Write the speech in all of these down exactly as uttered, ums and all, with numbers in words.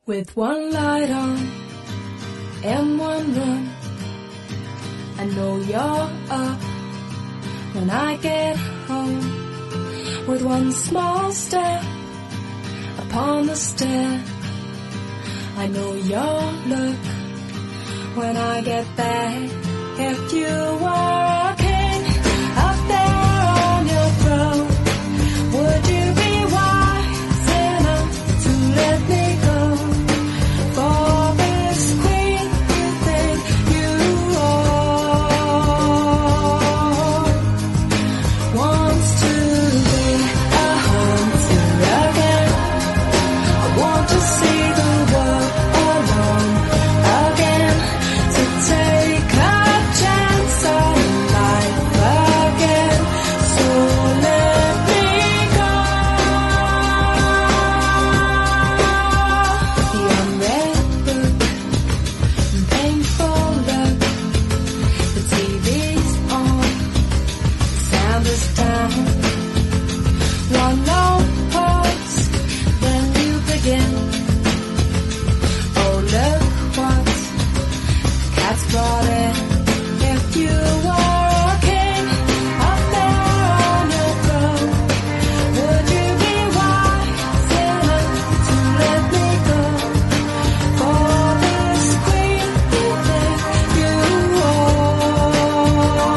With one light on and one run, I know you're up when I get home. With one small step upon the stair, I know your look when I get back. If you were a king up there on your throne, would you be wise enough to let me go? For this queen you think you are wants to be a hunter again. I want to see the world alone again, to take a chance on life again. So let me go. The unread book, painful look. The T V's on, sound is down. One long pause, then you begin. Oh, look what the cat's brought in. If you were a king up there on your throne, would you be wise enough to let me go? For this queen you think you are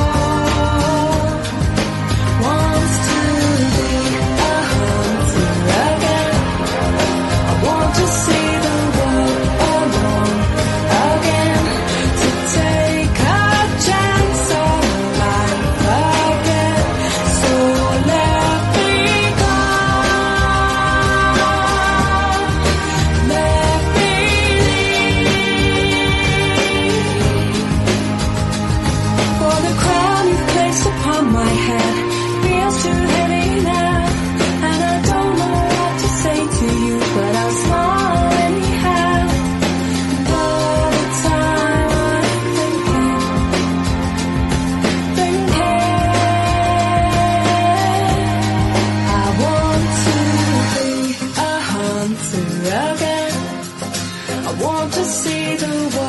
wants to be a hunter again. I want to see the world alone again, to take a chance on life again. So let me go. Let me leave. For the crown you've placed upon my head feels too heavy now, and I don't know what to say to you, but I'll smile anyhow. And all the time I'm thinking, thinking, I want to be a hunter again. I want to see the world